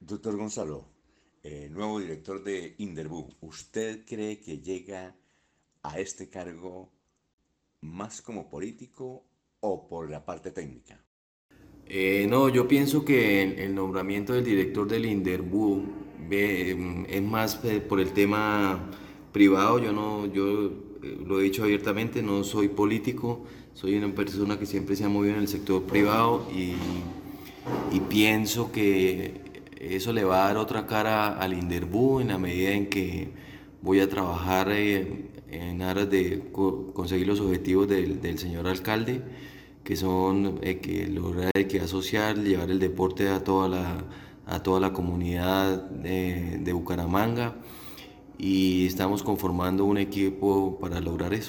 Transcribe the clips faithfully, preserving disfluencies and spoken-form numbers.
Doctor Gonzalo, eh, nuevo director de Inderbu, ¿usted cree que llega a este cargo más como político o por la parte técnica? Eh, no, yo pienso que el, el nombramiento del director del Inderbu ve, es más eh, por el tema privado. Yo no, yo eh, lo he dicho abiertamente, no soy político, soy una persona que siempre se ha movido en el sector privado y, y pienso que eso le va a dar otra cara al Inderbu en la medida en que voy a trabajar eh, en aras de co- conseguir los objetivos del, del señor alcalde, que son eh, que lograr equidad social, llevar el deporte a toda la, a toda la comunidad de, de Bucaramanga, y estamos conformando un equipo para lograr eso.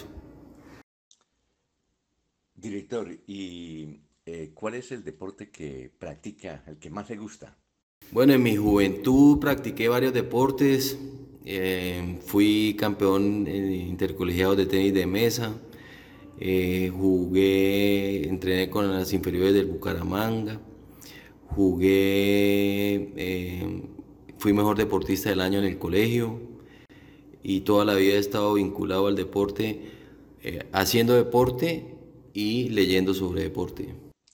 Director, ¿y eh, cuál es el deporte que practica, el que más le gusta? Bueno, en mi juventud practiqué varios deportes. Eh, fui campeón en intercolegiados de tenis de mesa. Eh, jugué, entrené con las inferiores del Bucaramanga. Jugué, eh, fui mejor deportista del año en el colegio y toda la vida he estado vinculado al deporte, eh, haciendo deporte y leyendo sobre deporte.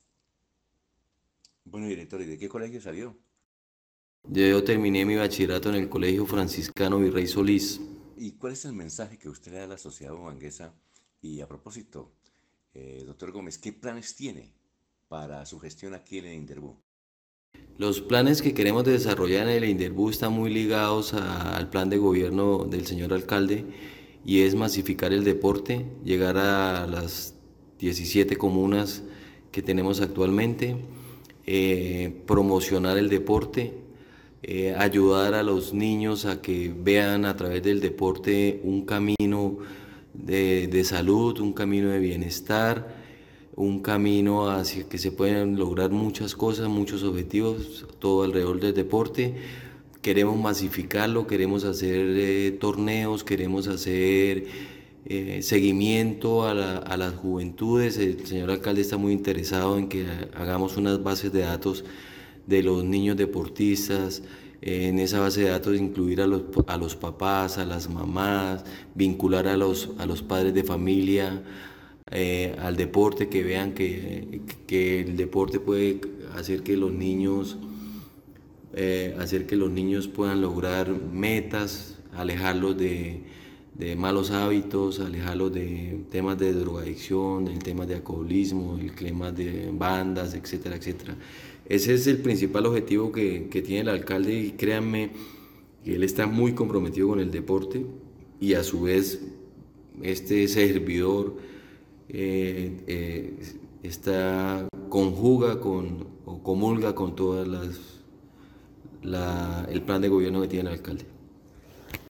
Bueno, director, ¿y de qué colegio salió? Yo terminé mi bachillerato en el Colegio Franciscano Virrey Solís. ¿Y cuál es el mensaje que usted le da a la sociedad bumanguesa? Y a propósito, eh, doctor Gómez, ¿qué planes tiene para su gestión aquí en el Inderbu? Los planes que queremos desarrollar en el Inderbu están muy ligados a- al plan de gobierno del señor alcalde, y es masificar el deporte, llegar a las diecisiete comunas que tenemos actualmente, eh, promocionar el deporte, eh, ayudar a los niños a que vean a través del deporte un camino de, de salud, un camino de bienestar, un camino hacia que se pueden lograr muchas cosas, muchos objetivos, todo alrededor del deporte. Queremos masificarlo, queremos hacer eh, torneos, queremos hacer eh, seguimiento a, la- a las juventudes. El señor alcalde está muy interesado en que hagamos unas bases de datos de los niños deportistas. Eh, en esa base de datos incluir a los, a los papás, a las mamás, vincular a los, a los padres de familia, eh, al deporte, que vean que, que el deporte puede hacer que los niños, eh, hacer que los niños puedan lograr metas, alejarlos de, de malos hábitos, alejarlos de temas de drogadicción, del tema de alcoholismo, el tema de bandas, etcétera, etcétera. Ese es el principal objetivo que, que tiene el alcalde, y créanme que él está muy comprometido con el deporte, y a su vez este servidor eh, eh, está, conjuga con o comulga con todas las la, el plan de gobierno que tiene el alcalde.